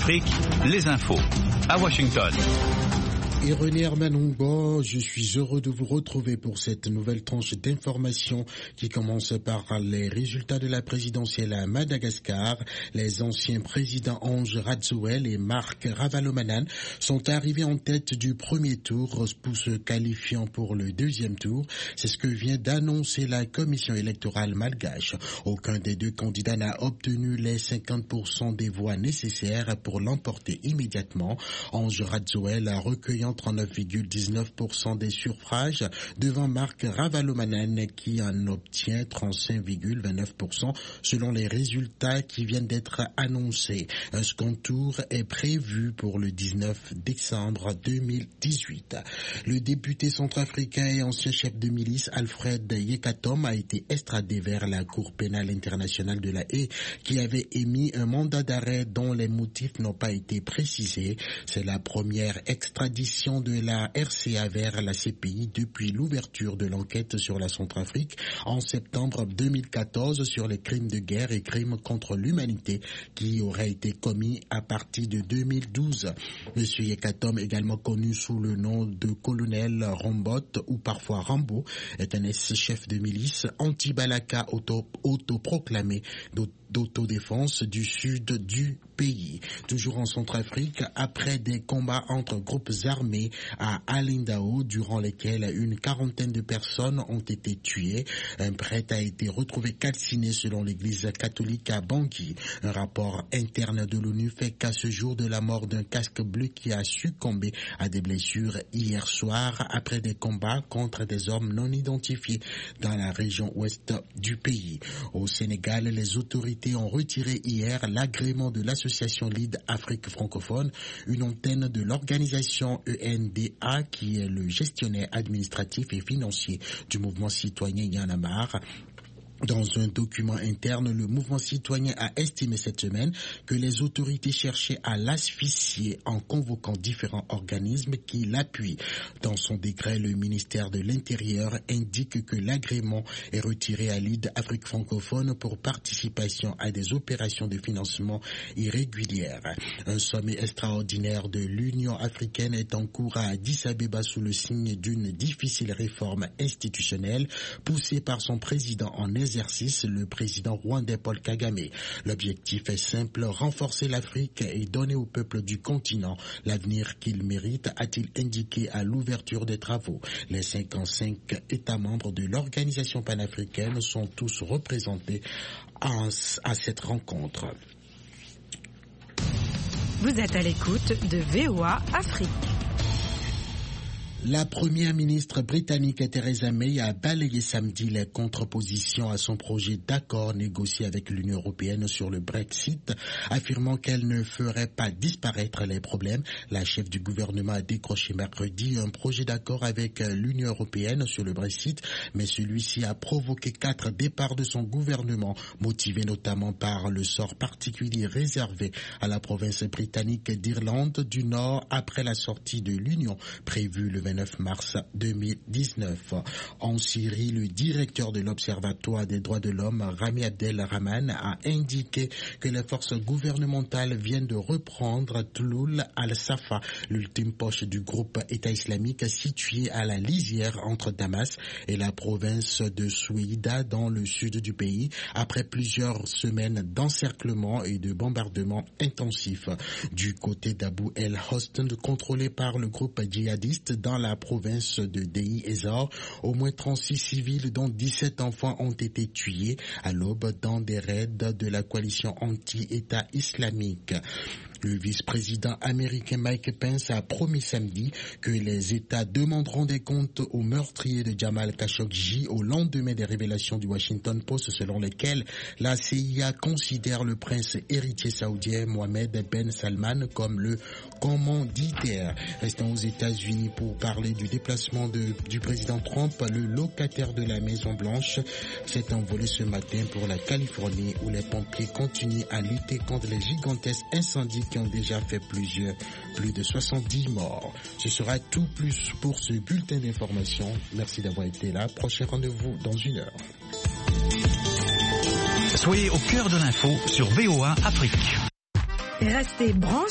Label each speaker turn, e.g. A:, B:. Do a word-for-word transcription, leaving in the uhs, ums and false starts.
A: Afrique, les infos à Washington.
B: Et René Hermanongo, je suis heureux de vous retrouver pour cette nouvelle tranche d'informations qui commence par les résultats de la présidentielle à Madagascar. Les anciens présidents Ange Radzouel et Marc Ravalomanane sont arrivés en tête du premier tour pour se qualifiant pour le deuxième tour. C'est ce que vient d'annoncer la commission électorale malgache. Aucun des deux candidats n'a obtenu les cinquante pour cent des voix nécessaires pour l'emporter immédiatement. Ange Radzouel a recueilli trente-neuf virgule dix-neuf pour cent des suffrages devant Marc Ravalomanane qui en obtient trente-cinq virgule vingt-neuf pour cent selon les résultats qui viennent d'être annoncés. Un second tour est prévu pour le dix-neuf décembre deux mille dix-huit. Le député centrafricain et ancien chef de milice Alfred Yekatom a été extradé vers la Cour pénale internationale de la Haye qui avait émis un mandat d'arrêt dont les motifs n'ont pas été précisés. C'est la première extradition de la R C A vers la C P I depuis l'ouverture de l'enquête sur la Centrafrique en septembre deux mille quatorze sur les crimes de guerre et crimes contre l'humanité qui auraient été commis à partir de deux mille douze. Monsieur Yekatom, également connu sous le nom de colonel Rambot ou parfois Rambo, est un ex-chef de milice anti-Balaka auto- autoproclamé d'auto d'autodéfense du sud du pays. Toujours en Centrafrique, après des combats entre groupes armés à Alindao, durant lesquels une quarantaine de personnes ont été tuées, un prêtre a été retrouvé calciné selon l'église catholique à Bangui. Un rapport interne de l'ONU fait qu'à ce jour de la mort d'un casque bleu qui a succombé à des blessures hier soir après des combats contre des hommes non identifiés dans la région ouest du pays. Au Sénégal, les autorités ont retiré hier l'agrément de l'association Lead Afrique francophone, une antenne de l'organisation E N D A qui est le gestionnaire administratif et financier du mouvement citoyen Y en a marre. Dans un document interne, le mouvement citoyen a estimé cette semaine que les autorités cherchaient à l'asphyxier en convoquant différents organismes qui l'appuient. Dans son décret, le ministère de l'Intérieur indique que l'agrément est retiré à Lead Afrique francophone pour participation à des opérations de financement irrégulières. Un sommet extraordinaire de l'Union africaine est en cours à Addis Abeba sous le signe d'une difficile réforme institutionnelle poussée par son président en exercice, le président rwandais Paul Kagame. L'objectif est simple, renforcer l'Afrique et donner au peuple du continent l'avenir qu'il mérite, a-t-il indiqué à l'ouverture des travaux. Les cinquante-cinq États membres de l'organisation panafricaine sont tous représentés à, à cette rencontre.
C: Vous êtes à l'écoute de V O A Afrique.
B: La première ministre britannique Theresa May a balayé samedi les contre-positions à son projet d'accord négocié avec l'Union européenne sur le Brexit, affirmant qu'elle ne ferait pas disparaître les problèmes. La chef du gouvernement a décroché mercredi un projet d'accord avec l'Union européenne sur le Brexit, mais celui-ci a provoqué quatre départs de son gouvernement, motivés notamment par le sort particulier réservé à la province britannique d'Irlande du Nord après la sortie de l'Union prévue le vingt-neuf mars deux mille dix-neuf. En Syrie, le directeur de l'Observatoire des droits de l'homme, Rami Abdel Rahman, a indiqué que les forces gouvernementales viennent de reprendre Tloul al-Safa, l'ultime poche du groupe État islamique situé à la lisière entre Damas et la province de Soueïda dans le sud du pays, après plusieurs semaines d'encerclement et de bombardements intensifs. Du côté d'Abu el-Hosn, contrôlé par le groupe djihadiste dans la province de Deir ez-Zor, au moins trente-six civils dont dix-sept enfants ont été tués à l'aube dans des raids de la coalition anti-État islamique. Le vice-président américain Mike Pence a promis samedi que les États demanderont des comptes aux meurtriers de Jamal Khashoggi au lendemain des révélations du Washington Post selon lesquelles la C I A considère le prince héritier saoudien Mohammed Ben Salman comme le commanditaire. Restant aux États-Unis pour parler du déplacement de, du président Trump, le locataire de la Maison-Blanche s'est envolé ce matin pour la Californie où les pompiers continuent à lutter contre les gigantesques incendies qui ont déjà fait plusieurs, plus de soixante-dix morts. Ce sera tout plus pour ce bulletin d'information. Merci d'avoir été là. Prochain rendez-vous dans une heure.
A: Soyez au cœur de l'info sur V O A Afrique.
C: Restez branchés.